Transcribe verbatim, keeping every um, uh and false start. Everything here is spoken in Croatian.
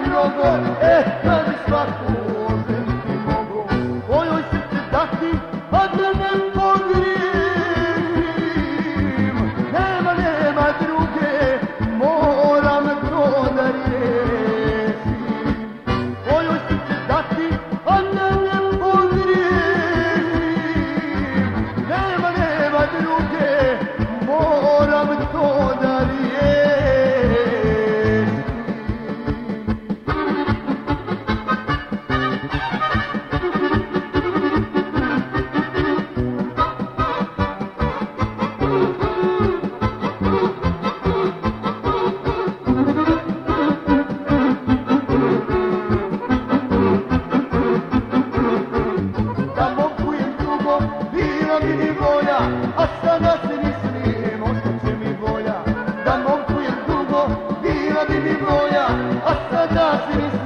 drogo, e kad bi svaku oženiti mogu, tvojoj srce dati, a da ne pogriješim. Nema, nema druge, moram to da riješim. Tvojoj srce dati, a da ne pogriješim. Nema, nema druge, moram to da riješim. Bila bi mi volja, a sada se mislim, ostat će mi volja. Da momku je dugo, bila bi mi volja, a sada se mislim.